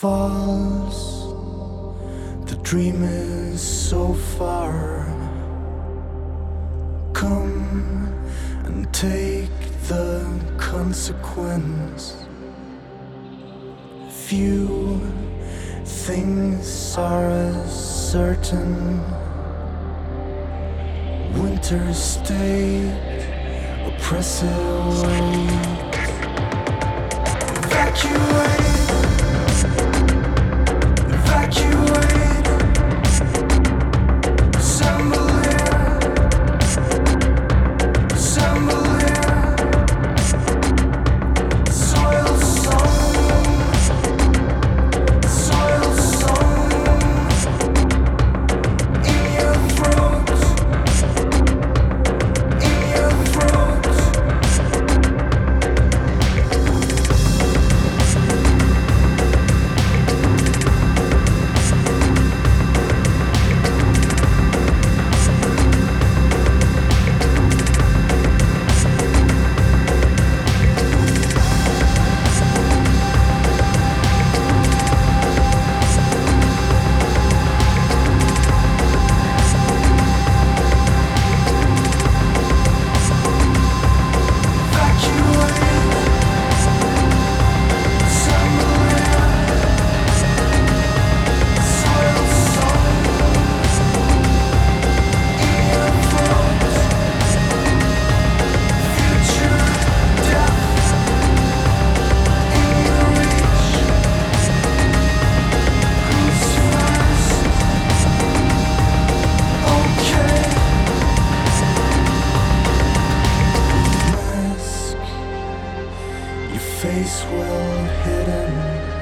falls. The dream is so far. Come and take the consequence. Few things are as certain. Winter state, oppressive weight. Evacuate. Evacuate, assemble here, assemble here, soil sown, in your throat, in your throat. Face well hidden.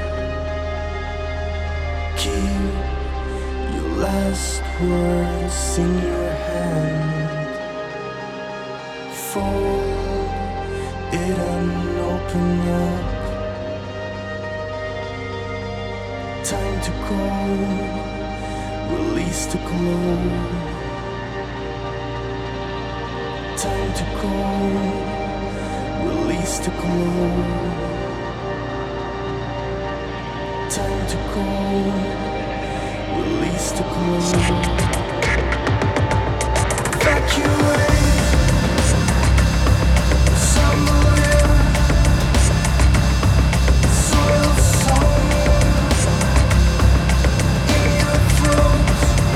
Keep your last words in your hand. Fold it and open up. Time to go. Release the glow. Time to go. Release the glow. Time to go. Release the glow. Evacuate. Assemble here. Soil sown in your throat.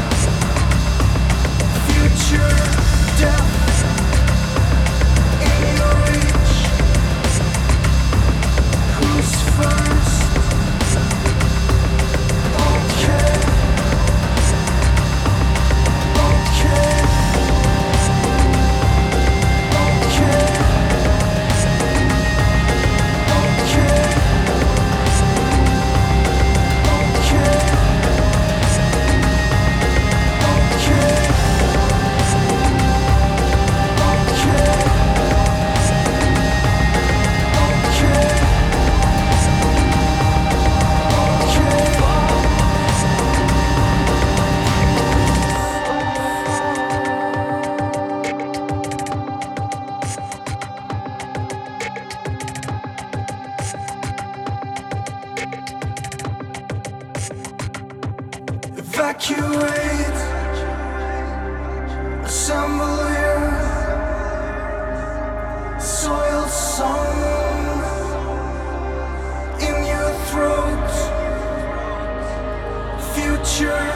Future death. Evacuate, assemble here, soil sown in your throat, future